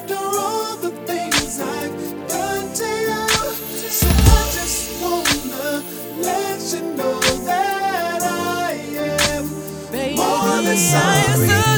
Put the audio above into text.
after all the things I've done to you. So I just wanna let you know that I am Baby, more than I am sorry.